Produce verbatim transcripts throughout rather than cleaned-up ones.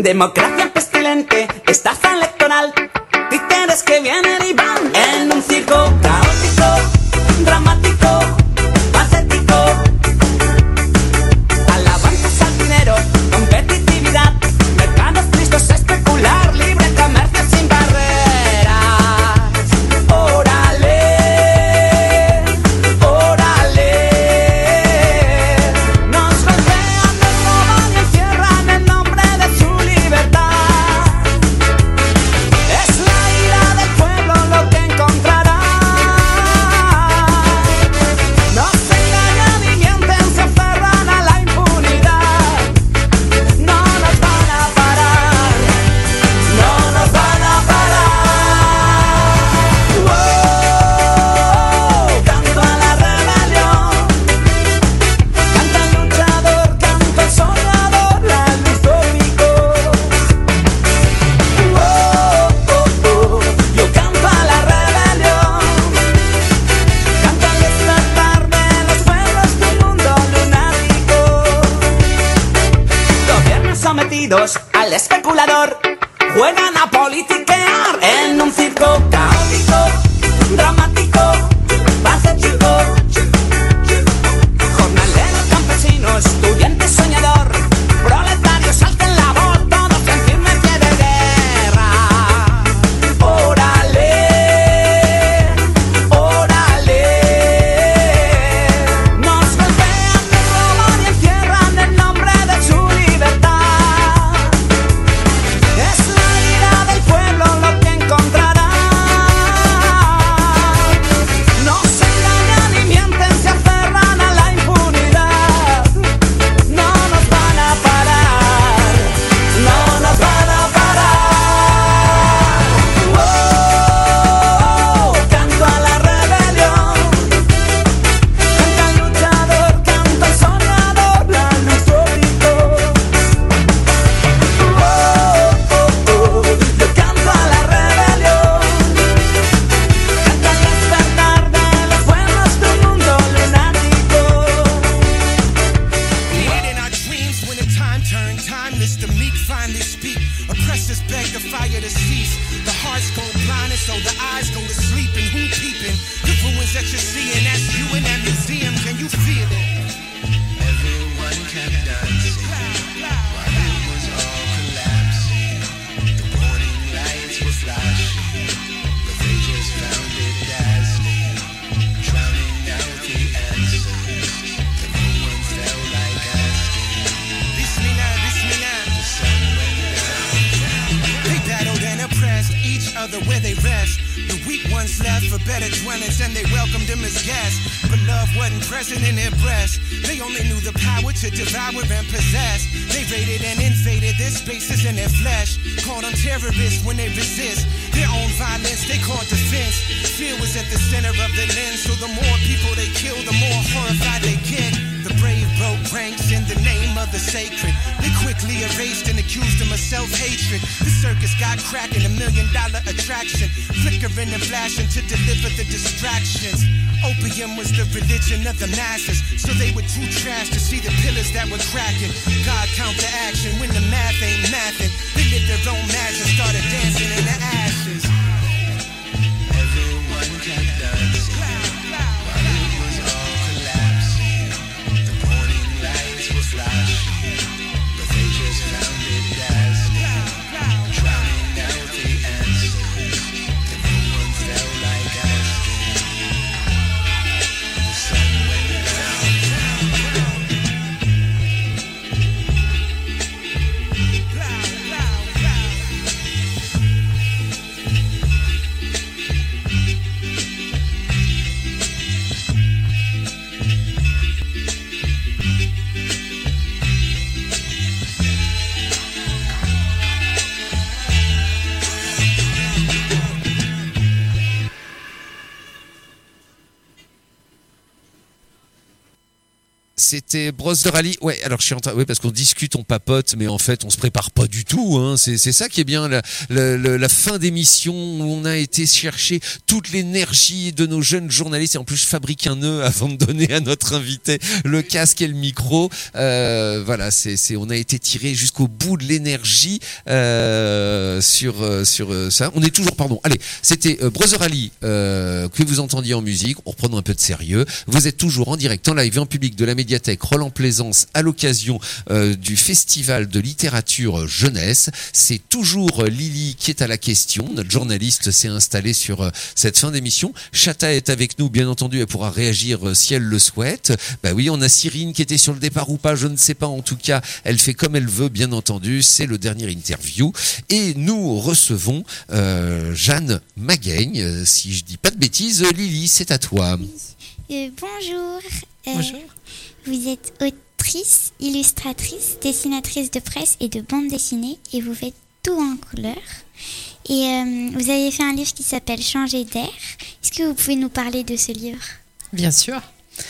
Democracia pestilente, estafa electoral, títeres que vienen y van en un circo caótico, dramático, patético. Alabanzas al dinero, competitividad, mercados listos a especular, libre comercio sin barreras. Órale, órale. Nos golpean, nos roban, encierran en nombre de su libertad. Es la ira del pueblo lo que encontrará. Nos engañan y mienten, se aferran a la impunidad. No nos van a parar, no nos van a parar. Wow, canto a la rebelión, canta el luchador, canta el soñador, la luz tópico. Wow, yo canto a la rebelión, canto al despertar de los pueblos de un mundo lunático. Gobiernos sometidos al especulador juegan a politiquear en un circo caótico, dramático, patético. Jornaleros, campesinos, estudiante soñador, proletarios, alten la voz, todos en firme pie de guerra. Órale, órale. Nos golpean, nos roban y encierran en nombre de su libertad. Es la ira del pueblo lo que encontrará. Nos engañan y mienten, se aferran a la impunidad. No nos van a parar, no nos van a parar. Wow, canto a la rebelión, canta el luchador, canta el soñador, la luz tópico. Wow, yo canto a la rebelión, canta el despertar de los pueblos de un mundo lunático. Late in our dreams when the time turned timeless, the meek finally speak. Oppressors beg the fire to cease. The hearts go blind and so the eyes go to sleep. And who peeping? The ruins that you're seeing, that's you in that museum. Can you feel it? Everyone kept dancing while it was all collapsing. The warning lights were flashing, but they just found it dazzling, drowning out the answers that no one felt like asking. Bismillah, Bismillah. The sun went down. They battled and oppressed each other where they rest. The weak ones left for better dwellings and they welcomed them as guests. But love wasn't present in their breasts. They only knew the power to devour and possess. They raided and invaded their spaces and their flesh. Called them terrorists when they resist their own violence, they called defense. Fear was at the center of the lens, so the more people they kill, the more horrified they get. The brave broke ranks in the name of the sacred. They quickly erased and accused them of self-hatred. The circus got cracking, a million dollar attraction, flickering and flashing to deliver the distractions. Opium was the religion of the masses, so they were too trash to see the pillars that were cracking. God count the action when the math ain't mathing. They lit their own match and started dancing in the ashes. Everyone kept dancing while it was all collapsing. The warning lights were flashing, but they just found it dazzling, drowning out the answers that no one felt like asking. The sun went down. C'était Brosse de Rallye. Ouais, alors je suis en train, ouais, parce qu'on discute, on papote, mais en fait, on se prépare pas du tout. Hein. C'est, c'est ça qui est bien, la, la, la, la fin d'émission où on a été chercher toute l'énergie de nos jeunes journalistes. Et en plus, je fabrique un nœud avant de donner à notre invité le casque et le micro. Euh, voilà, c'est, c'est, on a été tiré jusqu'au bout de l'énergie euh, sur sur euh, ça. On est toujours, pardon. Allez, c'était euh, Brosse de Rallye euh, que vous entendiez en musique. On reprend un peu de sérieux. Vous êtes toujours en direct, en live, en public de la médiathèque Roland Plaisance à l'occasion euh, du festival de littérature jeunesse. C'est toujours Lily qui est à la question. Notre journaliste s'est installée sur euh, cette fin d'émission. Chata est avec nous, bien entendu, elle pourra réagir euh, si elle le souhaite. Bah oui, on a Cyrine qui était sur le départ ou pas, je ne sais pas. En tout cas, elle fait comme elle veut, bien entendu. C'est le dernier interview. Et nous recevons euh, Jeanne Magaigne. Euh, si je dis pas de bêtises, Lily, c'est à toi. Euh, bonjour. Euh, Bonjour. Vous êtes autrice, illustratrice, dessinatrice de presse et de bande dessinée et vous faites tout en couleur. Et euh, vous avez fait un livre qui s'appelle Changer d'air. Est-ce que vous pouvez nous parler de ce livre ? Bien sûr.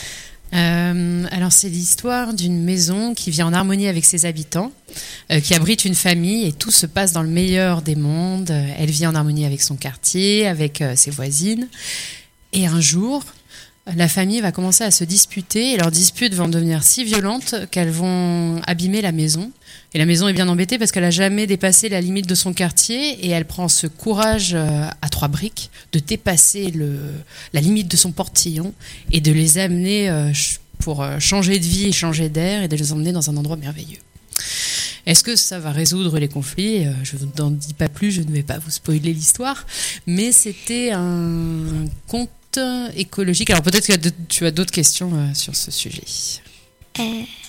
Euh, alors c'est l'histoire d'une maison qui vit en harmonie avec ses habitants, euh, qui abrite une famille et tout se passe dans le meilleur des mondes. Elle vit en harmonie avec son quartier, avec euh, ses voisines. Et un jour, la famille va commencer à se disputer et leurs disputes vont devenir si violentes qu'elles vont abîmer la maison. Et la maison est bien embêtée parce qu'elle n'a jamais dépassé la limite de son quartier et elle prend ce courage à trois briques de dépasser le, la limite de son portillon et de les amener pour changer de vie et changer d'air et de les emmener dans un endroit merveilleux. Est-ce que ça va résoudre les conflits ? Je ne vous en dis pas plus, je ne vais pas vous spoiler l'histoire, mais c'était un conte écologique. Alors peut-être que tu as d'autres questions sur ce sujet. Euh...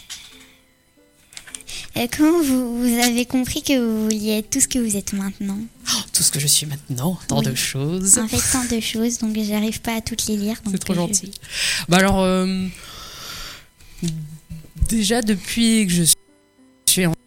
Euh, comment vous, vous avez compris que vous vouliez être tout ce que vous êtes maintenant ? Oh, tout ce que je suis maintenant, tant Oui. de choses. En fait, tant de choses, donc j'arrive pas à toutes les lire. Donc C'est trop je- gentil. Bah alors, euh, déjà depuis que je suis en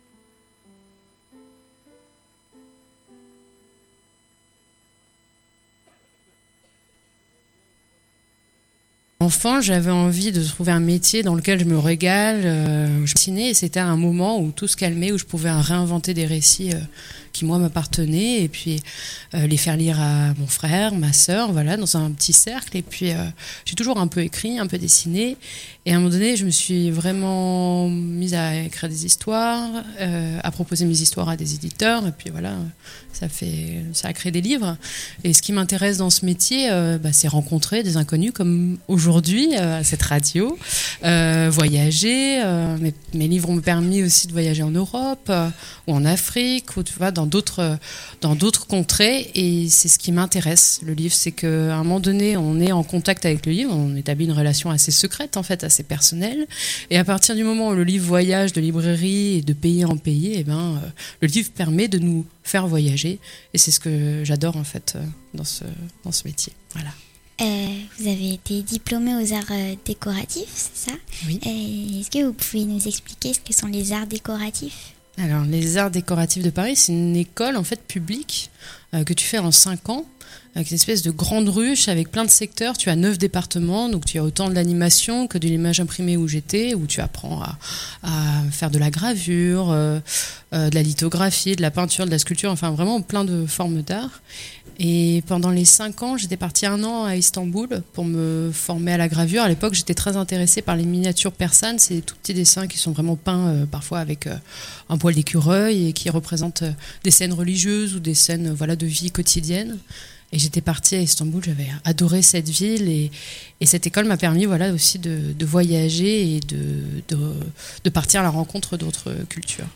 enfant, j'avais envie de trouver un métier dans lequel je me régale. Euh, je dessinais et c'était un moment où tout se calmait, où je pouvais réinventer des récits euh, qui moi m'appartenaient et puis euh, les faire lire à mon frère, ma sœur, voilà, dans un petit cercle. Et puis euh, j'ai toujours un peu écrit, un peu dessiné. Et à un moment donné, je me suis vraiment mise à écrire des histoires, euh, à proposer mes histoires à des éditeurs. Et puis voilà, ça fait, ça a créé des livres. Et ce qui m'intéresse dans ce métier, euh, bah, c'est rencontrer des inconnus comme aujourd'hui euh, à cette radio, euh, voyager. Euh, mes, mes livres ont permis aussi de voyager en Europe euh, ou en Afrique ou tu vois dans d'autres dans d'autres contrées. Et c'est ce qui m'intéresse. Le livre, c'est qu'à un moment donné, on est en contact avec le livre, on établit une relation assez secrète en fait, assez personnelle. Et à partir du moment où le livre voyage de librairie et de pays en pays, et ben euh, le livre permet de nous faire voyager. Et c'est ce que j'adore en fait euh, dans ce dans ce métier. Voilà. Euh, vous avez été diplômée aux arts euh, décoratifs, c'est ça ? Oui. Euh, Est-ce que vous pouvez nous expliquer ce que sont les arts décoratifs ? Alors, les Arts décoratifs de Paris, c'est une école en fait publique euh, que tu fais en cinq ans, avec une espèce de grande ruche avec plein de secteurs. Tu as neuf départements, donc tu as autant de l'animation que de l'image imprimée où j'étais, où tu apprends à, à faire de la gravure, euh, euh, de la lithographie, de la peinture, de la sculpture, enfin vraiment plein de formes d'art. Et pendant les cinq ans, j'étais partie un an à Istanbul pour me former à la gravure. À l'époque, j'étais très intéressée par les miniatures persanes, ces tout petits dessins qui sont vraiment peints euh, parfois avec euh, un poil d'écureuil et qui représentent euh, des scènes religieuses ou des scènes euh, voilà, de vie quotidienne. Et j'étais partie à Istanbul, j'avais adoré cette ville et, et cette école m'a permis voilà, aussi de, de voyager et de, de, de partir à la rencontre d'autres cultures.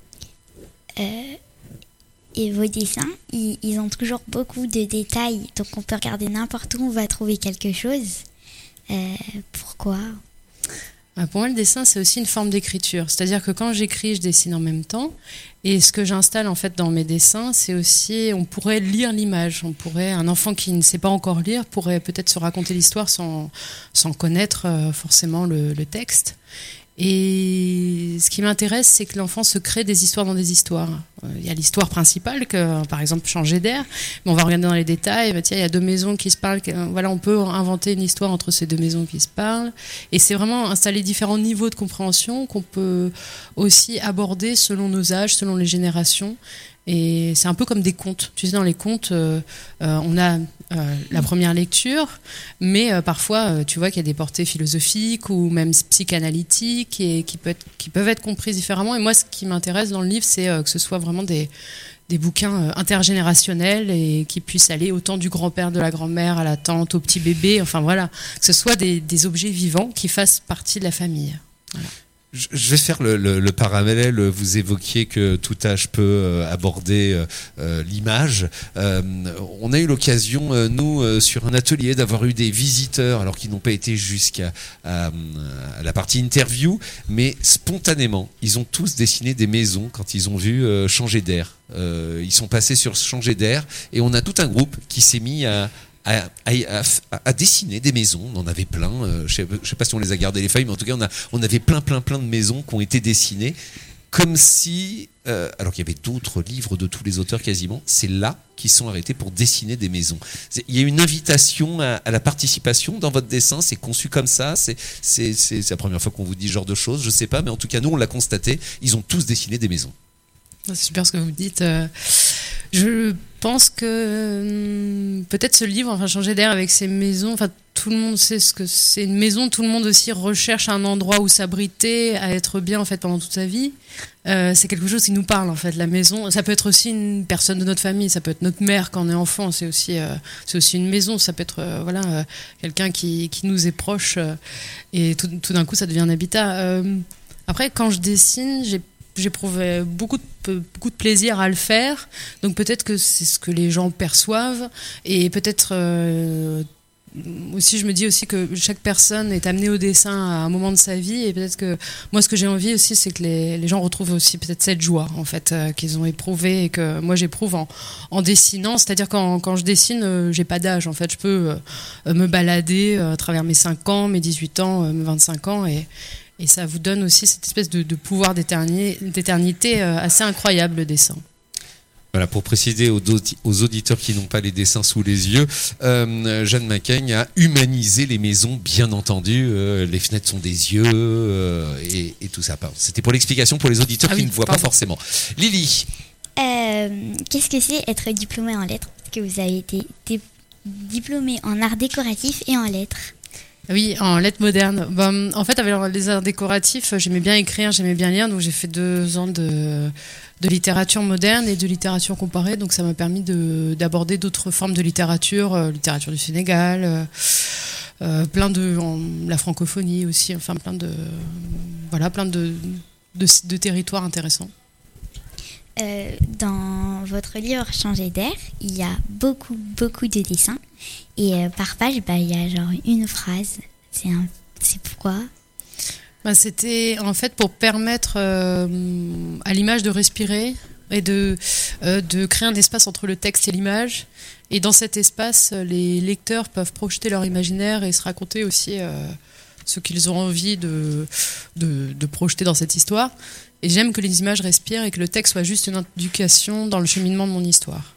Euh, et vos dessins, ils, ils ont toujours beaucoup de détails, donc on peut regarder n'importe où, on va trouver quelque chose. Euh, pourquoi ? Pour moi, le dessin, c'est aussi une forme d'écriture. C'est-à-dire que quand j'écris, je dessine en même temps. Et ce que j'installe en fait dans mes dessins, c'est aussi, on pourrait lire l'image. On pourrait, un enfant qui ne sait pas encore lire pourrait peut-être se raconter l'histoire sans, sans connaître euh, forcément le, le texte. Et ce qui m'intéresse, c'est que l'enfant se crée des histoires dans des histoires. Il y a l'histoire principale, que, par exemple, changer d'air. Mais on va regarder dans les détails. Bah, tiens, il y a deux maisons qui se parlent. Voilà, on peut inventer une histoire entre ces deux maisons qui se parlent. Et c'est vraiment installer différents niveaux de compréhension qu'on peut aussi aborder selon nos âges, selon les générations. Et c'est un peu comme des contes. Tu sais, dans les contes, euh, euh, on a euh, la première lecture, mais euh, parfois, euh, tu vois qu'il y a des portées philosophiques ou même psychanalytiques et qui, peut être, qui peuvent être comprises différemment. Et moi, ce qui m'intéresse dans le livre, c'est euh, que ce soit vraiment des, des bouquins euh, intergénérationnels et qui puissent aller autant du grand-père, de la grand-mère, à la tante, au petit bébé. Enfin voilà, que ce soit des, des objets vivants qui fassent partie de la famille. Voilà. Je vais faire le, le, le parallèle. Vous évoquiez que tout âge peut euh, aborder euh, l'image. Euh, on a eu l'occasion, euh, nous, euh, sur un atelier, d'avoir eu des visiteurs, alors qu'ils n'ont pas été jusqu'à à, à la partie interview, mais spontanément, ils ont tous dessiné des maisons quand ils ont vu euh, changer d'air. Euh, ils sont passés sur changer d'air et on a tout un groupe qui s'est mis à À, à, à, à dessiner des maisons. On en avait plein. Euh, je ne sais pas si on les a gardées les feuilles, mais en tout cas, on, a, on avait plein, plein, plein de maisons qui ont été dessinées. Comme si, euh, alors qu'il y avait d'autres livres de tous les auteurs quasiment, c'est là qu'ils sont arrêtés pour dessiner des maisons. C'est, il y a une invitation à, à la participation dans votre dessin. C'est conçu comme ça. C'est, c'est, c'est, c'est la première fois qu'on vous dit ce genre de choses. Je ne sais pas, mais en tout cas, nous, on l'a constaté. Ils ont tous dessiné des maisons. C'est super ce que vous dites. Euh, je pense que euh, peut-être ce livre, enfin changer d'air avec ces maisons, enfin tout le monde sait ce que c'est une maison, tout le monde aussi recherche un endroit où s'abriter, à être bien en fait pendant toute sa vie. Euh, c'est quelque chose qui nous parle en fait. La maison, ça peut être aussi une personne de notre famille, ça peut être notre mère quand on est enfant, c'est aussi euh, c'est aussi une maison, ça peut être euh, voilà euh, quelqu'un qui qui nous est proche euh, et tout, tout d'un coup ça devient un habitat. Euh, après quand je dessine, j'ai j'éprouvais beaucoup de, beaucoup de plaisir à le faire, donc peut-être que c'est ce que les gens perçoivent, et peut-être euh, aussi je me dis aussi que chaque personne est amenée au dessin à un moment de sa vie, et peut-être que moi ce que j'ai envie aussi c'est que les, les gens retrouvent aussi peut-être cette joie en fait euh, qu'ils ont éprouvée et que moi j'éprouve en, en dessinant, c'est-à-dire quand, quand je dessine euh, j'ai pas d'âge en fait, je peux euh, me balader euh, à travers mes cinq ans, mes dix-huit ans, euh, mes vingt-cinq ans, et Et ça vous donne aussi cette espèce de, de pouvoir d'éternité, d'éternité assez incroyable, le dessin. Voilà, pour préciser aux, aux auditeurs qui n'ont pas les dessins sous les yeux, euh, Jeanne Macaigne a humanisé les maisons, bien entendu. Euh, les fenêtres sont des yeux euh, et, et tout ça. C'était pour l'explication pour les auditeurs ah qui oui, ne voient pardon. pas forcément. Lily. Euh, qu'est-ce que c'est être diplômé en lettres? Parce que vous avez été diplômé en art décoratif et en lettres. Oui, en lettres modernes. Bon, en fait, avec les arts décoratifs, j'aimais bien écrire, j'aimais bien lire, donc j'ai fait deux ans de, de littérature moderne et de littérature comparée, donc ça m'a permis de, d'aborder d'autres formes de littérature, euh, littérature du Sénégal, euh, euh, plein de en, la francophonie aussi, enfin plein de voilà, plein de de, de territoires intéressants. Euh, dans votre livre Changer d'air, il y a beaucoup, beaucoup de dessins. Et euh, par page, bah, il y a genre une phrase. C'est, un... c'est pourquoi bah, C'était en fait pour permettre euh, à l'image de respirer et de, euh, de créer un espace entre le texte et l'image. Et dans cet espace, les lecteurs peuvent projeter leur imaginaire et se raconter aussi euh, ce qu'ils ont envie de, de, de projeter dans cette histoire. Et j'aime que les images respirent et que le texte soit juste une éducation dans le cheminement de mon histoire.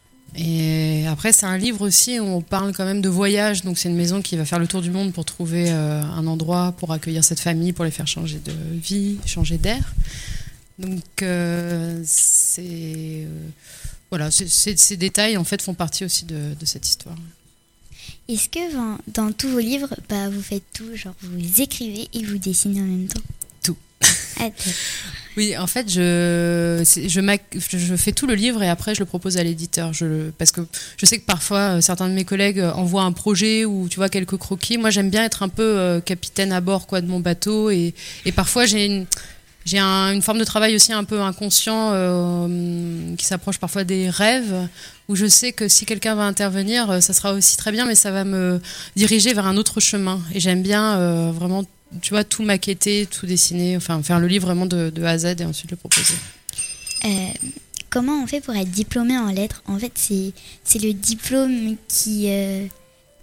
Et après, c'est un livre aussi où on parle quand même de voyage. Donc c'est une maison qui va faire le tour du monde pour trouver euh, un endroit pour accueillir cette famille, pour les faire changer de vie, changer d'air. Donc euh, c'est, euh, voilà, c'est, c'est, ces détails en fait font partie aussi de, de cette histoire. Est-ce que dans, dans tous vos livres, bah, vous faites tout, genre vous écrivez et vous dessinez en même temps? Tout. Ah, oui, en fait, je, je, je fais tout le livre et après je le propose à l'éditeur. Je, parce que je sais que parfois certains de mes collègues envoient un projet ou tu vois quelques croquis. Moi, j'aime bien être un peu euh, capitaine à bord quoi de mon bateau et, et parfois j'ai une j'ai un, une forme de travail aussi un peu inconscient euh, qui s'approche parfois des rêves où je sais que si quelqu'un va intervenir, ça sera aussi très bien, mais ça va me diriger vers un autre chemin. Et j'aime bien euh, vraiment tu vois, tout maqueter, tout dessiner, enfin faire le livre vraiment de, de A à Z et ensuite le proposer. Euh, comment on fait pour être diplômé en lettres? En fait, c'est, c'est le diplôme qui, euh,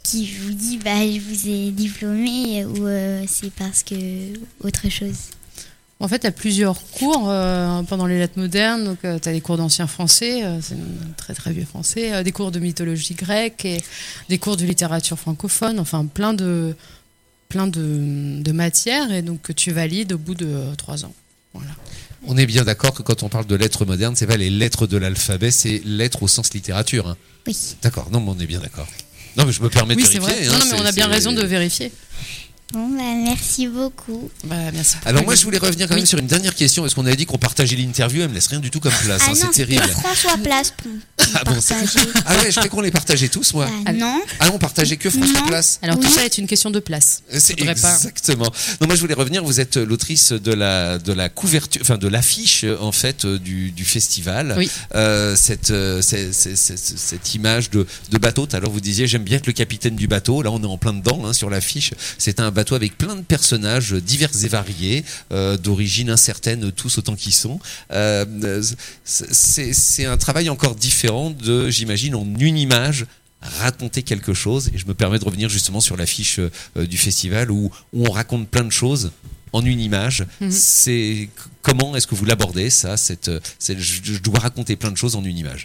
qui vous dit bah je vous ai diplômé ou euh, c'est parce que autre chose? En fait, tu as plusieurs cours euh, pendant les lettres modernes. Donc, euh, tu as des cours d'ancien français, euh, c'est un très très vieux français, euh, des cours de mythologie grecque et des cours de littérature francophone. Enfin, plein de plein de, de matières et donc que tu valides au bout de euh, trois ans. Voilà. On est bien d'accord que quand on parle de lettres modernes, c'est pas les lettres de l'alphabet, c'est lettres au sens littérature. Hein. Oui. D'accord. Non, mais on est bien d'accord. Non, mais je me permets Oui, de c'est vérifier. vrai. hein, Non, non, mais c'est- on a bien c'est- raison de vérifier. Bon bah merci beaucoup. Bah, merci. Alors moi je voulais revenir quand même Oui. sur une dernière question parce qu'on avait dit qu'on partageait l'interview, elle me laisse rien du tout comme place, Ah hein, non, c'est c'était terrible. François Place pour, pour Ah bon, c'est- partager. Ah ouais, je croyais qu'on les partageait tous moi. Bah, non. Ah non, on partageait que François Non. Place. Alors Oui. tout ça est une question de place. C'est Faudrait pas- exactement. Non, moi je voulais revenir. Vous êtes l'autrice de la de la couverture, enfin de l'affiche en fait euh, du, du festival. Oui. Euh, cette, euh, c'est- c'est- c'est- c'est- cette image de, de bateau. Tout à l'heure vous disiez j'aime bien être le capitaine du bateau. Là on est en plein dedans hein, sur l'affiche. C'est un bateau avec plein de personnages divers et variés, euh, d'origine incertaine tous autant qu'ils sont. Euh, c'est c'est un travail encore différent de, j'imagine, en une image raconter quelque chose, et je me permets de revenir justement sur l'affiche euh, du festival où, où on raconte plein de choses en une image. Mhm. C'est comment est-ce que vous l'abordez ça, cette, cette je, je dois raconter plein de choses en une image.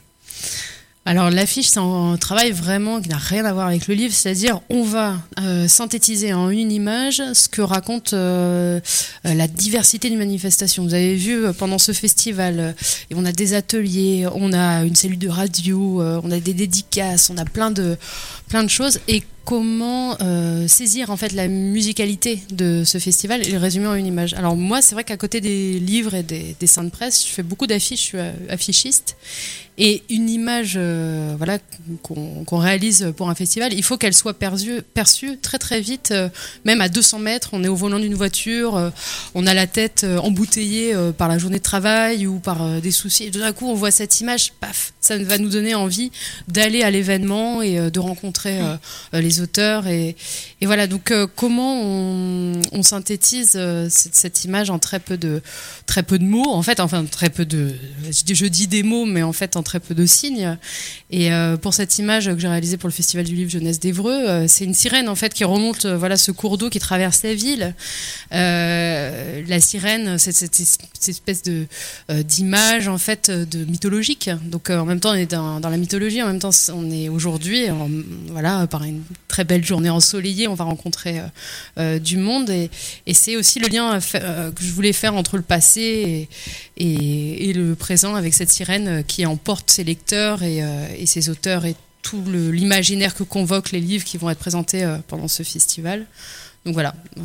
Alors l'affiche, c'est un travail vraiment qui n'a rien à voir avec le livre, c'est-à-dire on va euh, synthétiser en une image ce que raconte euh, euh, la diversité d'une manifestation. Vous avez vu euh, pendant ce festival, euh, et on a des ateliers, on a une cellule de radio, euh, on a des dédicaces, on a plein de plein de choses et comment euh, saisir en fait la musicalité de ce festival et le résumer en une image. Alors moi, c'est vrai qu'à côté des livres et des dessins de presse, je fais beaucoup d'affiches, je suis euh, affichiste. Et une image euh, voilà, qu'on qu'on réalise pour un festival, il faut qu'elle soit perçue, perçue très très vite, euh, même à deux cents mètres. On est au volant d'une voiture, euh, on a la tête euh, embouteillée euh, par la journée de travail ou par euh, des soucis. Et tout d'un coup, on voit cette image, paf, ça va nous donner envie d'aller à l'événement et euh, de rencontrer euh, euh, les auteurs. Et, et voilà, donc euh, comment on, on synthétise euh, cette, cette image en très peu de, très peu de mots, en fait, enfin très peu de... Je, je dis des mots, mais en fait en très peu de signes. Et euh, pour cette image que j'ai réalisée pour le Festival du Livre Jeunesse d'Évreux, euh, c'est une sirène en fait qui remonte, euh, voilà, ce cours d'eau qui traverse la ville. Euh, la sirène, c'est cette, cette espèce de euh, d'image en fait de mythologique. Donc euh, en même temps on est dans, dans la mythologie, en même temps on est aujourd'hui, en- voilà, par une très belle journée ensoleillée, on va rencontrer euh, euh, du monde et, et c'est aussi le lien à fa- euh, que je voulais faire entre le passé et, et, et le présent avec cette sirène qui emporte ses lecteurs et, euh, et ses auteurs et tout le- l'imaginaire que convoquent les livres qui vont être présentés euh, pendant ce festival. Donc voilà, euh,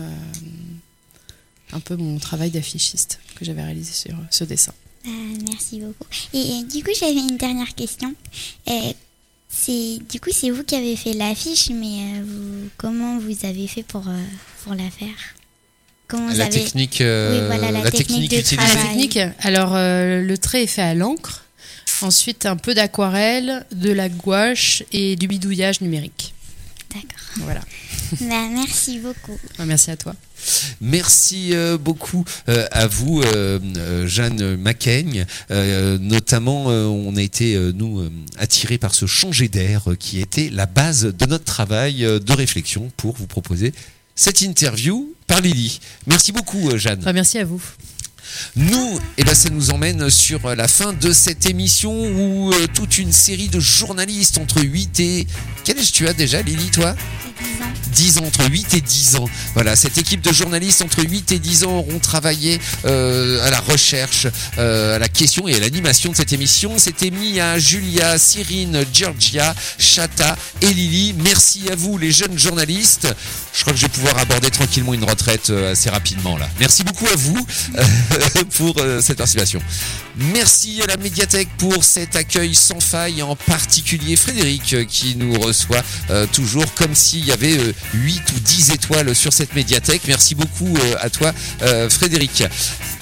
un peu mon travail d'affichiste que j'avais réalisé sur ce dessin. Euh, merci beaucoup. Et, et du coup, j'avais une dernière question. Euh, c'est du coup, c'est vous qui avez fait l'affiche, mais euh, vous, comment vous avez fait pour pour, euh, pour la faire? Comment vous La avez... technique, euh, Oui, voilà, la technique de utilisée. travail. La technique, alors euh, le trait est fait à l'encre, ensuite un peu d'aquarelle, de la gouache et du bidouillage numérique. D'accord. Voilà. Bah, merci beaucoup. Merci à toi. Merci euh, beaucoup euh, à vous, euh, euh, Jeanne Macaigne. Euh, notamment, euh, on a été, euh, nous, euh, attirés par ce changer d'air euh, qui était la base de notre travail euh, de réflexion pour vous proposer cette interview par Lily. Merci beaucoup, euh, Jeanne. Enfin, merci à vous. Nous, eh ben, ça nous emmène sur la fin de cette émission où euh, toute une série de journalistes entre huit et... Quel âge tu as déjà, Lily, toi ? dix ans, entre huit et dix ans. Voilà, cette équipe de journalistes entre huit et dix ans auront travaillé euh, à la recherche, euh, à la question et à l'animation de cette émission. C'était Mia, Julia, Cyrine, Georgia, Chata et Lily. Merci à vous, les jeunes journalistes. Je crois que je vais pouvoir aborder tranquillement une retraite euh, assez rapidement là. Merci beaucoup à vous euh, pour euh, cette participation. Merci à la médiathèque pour cet accueil sans faille, en particulier Frédéric euh, qui nous reçoit euh, toujours comme s'il y avait euh, huit ou dix étoiles sur cette médiathèque. Merci beaucoup euh, à toi euh, Frédéric.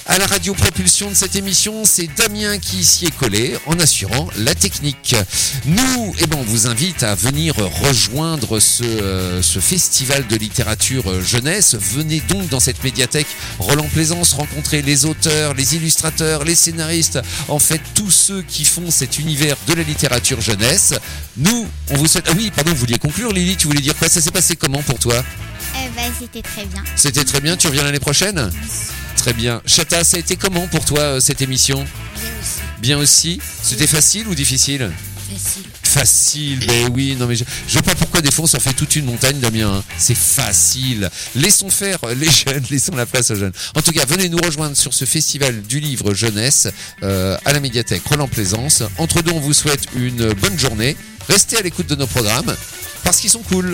À la radio propulsion de cette émission, c'est Damien qui s'y est collé en assurant la technique. Nous, eh ben, on vous invite à venir rejoindre ce, euh, ce festival de littérature jeunesse. Venez donc dans cette médiathèque Roland Plaisance rencontrer les auteurs, les illustrateurs, les scénaristes, en fait tous ceux qui font cet univers de la littérature jeunesse. Nous, on vous souhaite... Ah oui, pardon, vous vouliez conclure Lily, tu voulais dire quoi? Ça s'est passé comment pour toi? Euh, bah, c'était très bien. C'était très bien, tu reviens l'année prochaine? Très bien. Chata, ça a été comment pour toi euh, cette émission? Bien aussi. Bien aussi. C'était facile ou difficile? Facile. Facile, ben oui, non mais je, je vois pas pourquoi des fois on s'en fait toute une montagne, Damien, hein. C'est facile. Laissons faire les jeunes, laissons la place aux jeunes. En tout cas, venez nous rejoindre sur ce festival du livre jeunesse euh, à la médiathèque Roland Plaisance. Entre deux, on vous souhaite une bonne journée. Restez à l'écoute de nos programmes parce qu'ils sont cool.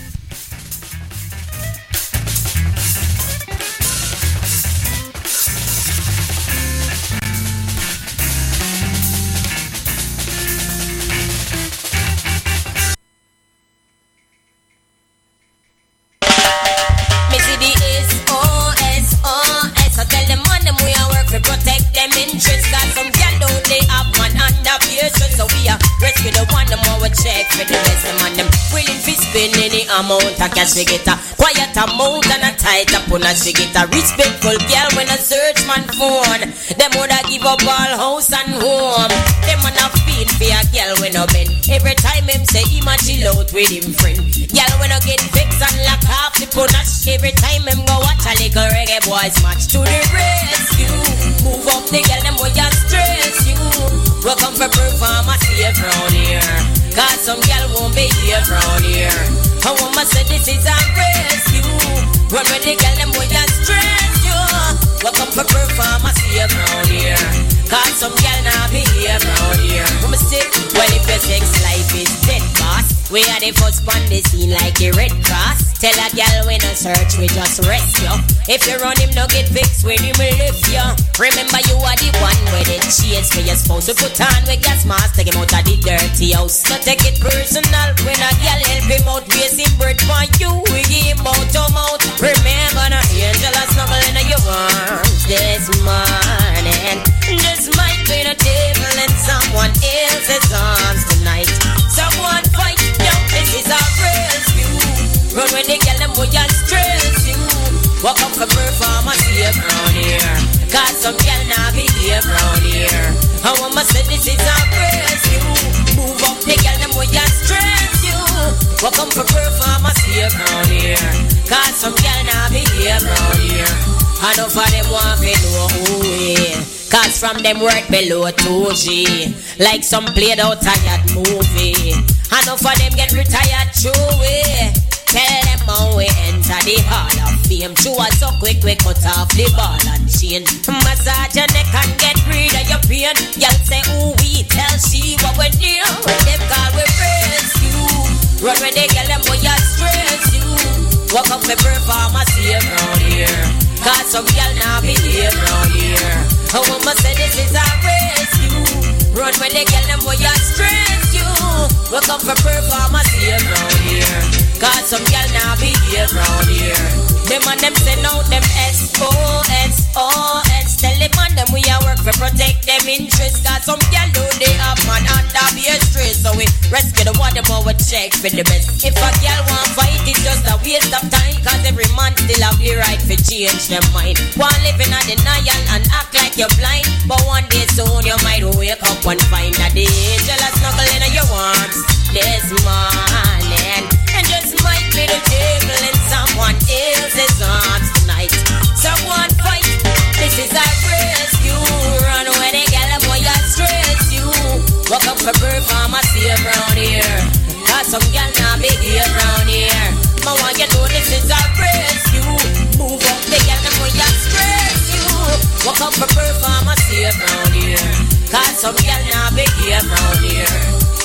Any amount of cash we get a quiet amount and a tight up on us we get a respectful girl when I search man phone. Them woulda give up all house and home. Them wanna feel for a girl when I bend. Every time him say him a chill out with him friend. Girl when I get vexed and lock off the punish. Every time him go watch a little reggae boys match to the rescue. Move up the girl them boy just stress you. Welcome for perform a safe round here. Cause some girl won't be here round here. I want my say this is a rescue. Run with the girl them boy just stress you. Welcome for perform a safe round here. Cause some girl not be here round here. I'ma say, well if your sex life is dead boss, we are the first on the scene like a red cross. Tell a girl when I search we just rescue. If you run him no get fixed when him lift you. Remember you are the one with the chase for your spouse. We put on with gas mask, take him out of the dirty house. So take it personal when a girl help him out, raising bread for you. We give him out to mouth. Remember the angel a snuggle in your arms this morning. This might be the devil in someone else's arms tonight. Someone fight, yo, this is our rescue. Run when they get them boy and stress you. Walk up for perform a safe round here. Cause some girl now be here round here. I want my say this is our rescue. Move up the girl them boy and stress you. Walk up for perform a safe round here. Cause some girl now be here round here. Enough of them want to know who we. Cause from them work below two G. Like some played out tired movie. Enough of them get retired true way. Tell them how we enter the hall of fame. Chew us so quick we cut off the ball and chain. Massage your neck and get rid of your pain. Y'all say ooh we tell she what we do. When them call we rescue. Run when they get them boy you stress you. Walk up the perform a safe round here. Cause some y'all now be here round here. A woman say this is a rescue. Run when they get them boy you stress you. Walk up the perform a safe round here. Cause some y'all now be here round here. Them and them send out them S O S O S. Tell them and them we a work for protect them interests. Cause some y'all do they have man under be a stress. So we rescue the one them over check for the best. If a girl want fight it's just a waste of time. Cause every man still have the right to change their mind. One living a denial and act like you're blind. But one day soon you might wake up and find that the angel is snuggling in your arms this morning. And just might be the devil in someone else's arms tonight. Someone fight, this is our rescue. Run away the girl and boy you stress you. Walk up for perform a safe round here. Cause some girl now be here round here. I want you to know this is our rescue. Move up the girl and boy you stress you. Walk up for perform a safe round here. Cause some girl now be here round here.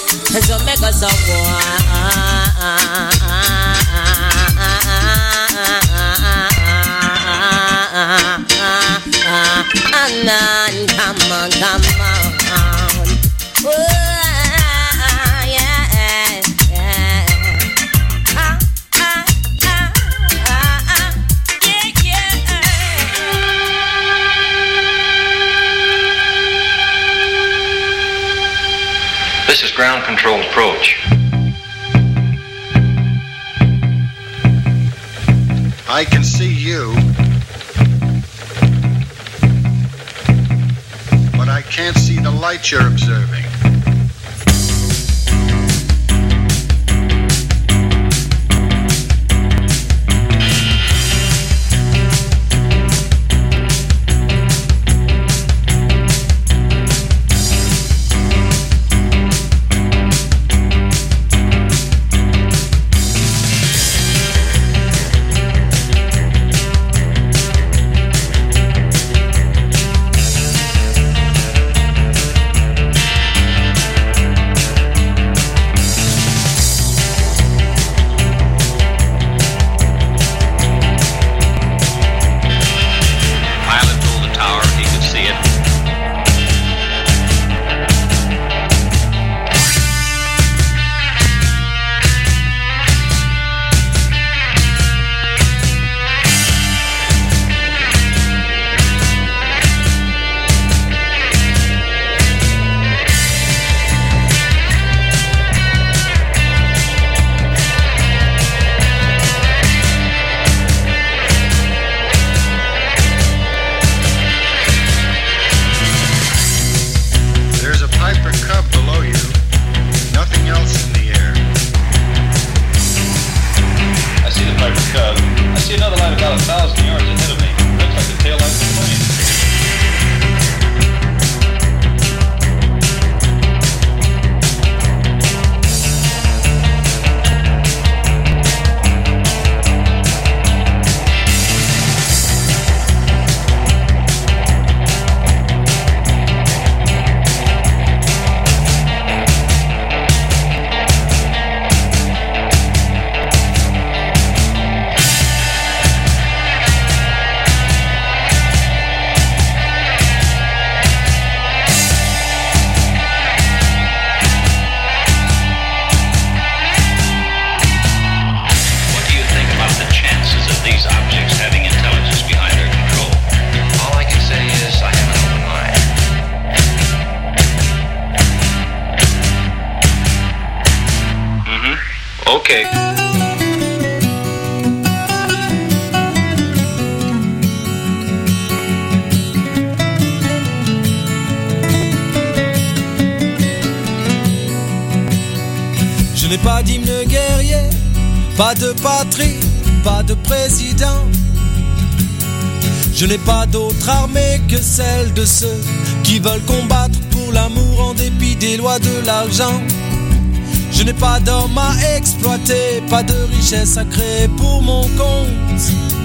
So make us a war. And come on, come on. Oh, yeah, yeah. Ah, ah, ah, ah, ah. Yeah, yeah. controlled approach. I can see you, but I can't see the light you're observing. Okay. Je n'ai pas d'hymne guerrier, pas de patrie, pas de président. Je n'ai pas d'autre armée que celle de ceux qui veulent combattre pour l'amour en dépit des lois de l'argent. Je n'ai pas d'hommes à exploiter, pas de richesse à créer pour mon compte.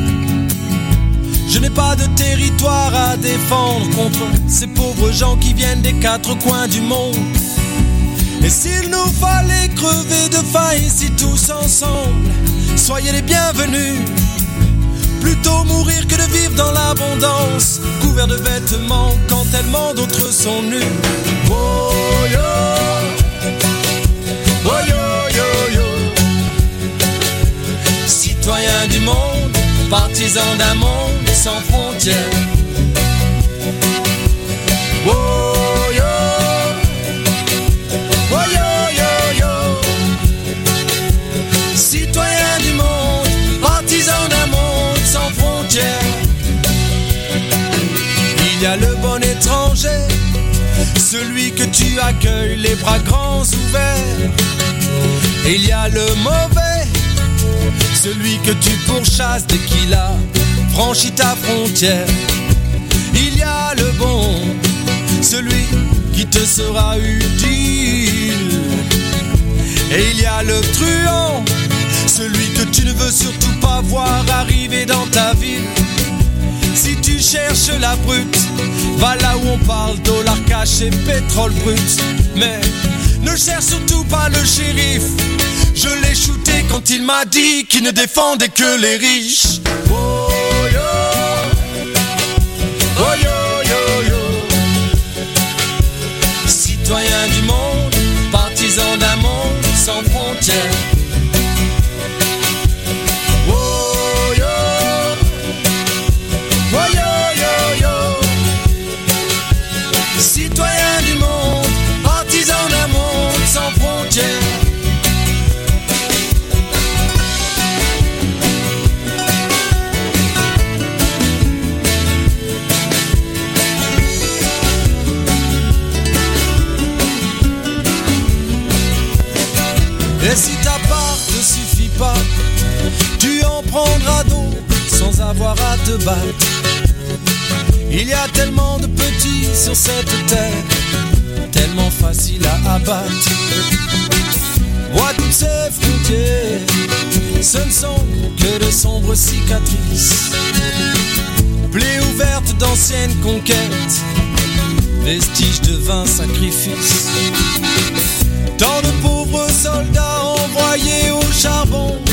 Je n'ai pas de territoire à défendre contre ces pauvres gens qui viennent des quatre coins du monde. Et s'il nous fallait crever de faim ici tous ensemble, soyez les bienvenus. Plutôt mourir que de vivre dans l'abondance, couvert de vêtements quand tellement d'autres sont nus. Oh yo, oh yo yo yo. Citoyens du monde, partisans d'un monde sans frontières. Oh yo, oh yo yo yo. Citoyens du monde, partisans d'un monde sans frontières. Il y a le bon étranger, celui que tu accueilles les bras grands ouverts. Et il y a le mauvais, celui que tu pourchasses dès qu'il a franchi ta frontière. Il y a le bon, celui qui te sera utile. Et il y a le truand, celui que tu ne veux surtout pas voir arriver dans ta ville. Si tu cherches la brute, va là où on parle dollar cash et pétrole brut. Mais ne cherche surtout pas le shérif, je l'ai shooté quand il m'a dit qu'il ne défendait que les riches. Oh yo, oh yo yo yo. Citoyens du monde, partisans d'un monde sans frontières. Oh yo, oh yo yo yo. Citoyens du monde, partisans d'un monde sans frontières. avoir à te battre. Il y a tellement de petits sur cette terre, tellement facile à abattre. Vois toutes ces frontières, ce ne sont que de sombres cicatrices, plaies ouvertes d'anciennes conquêtes, vestiges de vains sacrifices. Tant de pauvres soldats envoyés au charbon,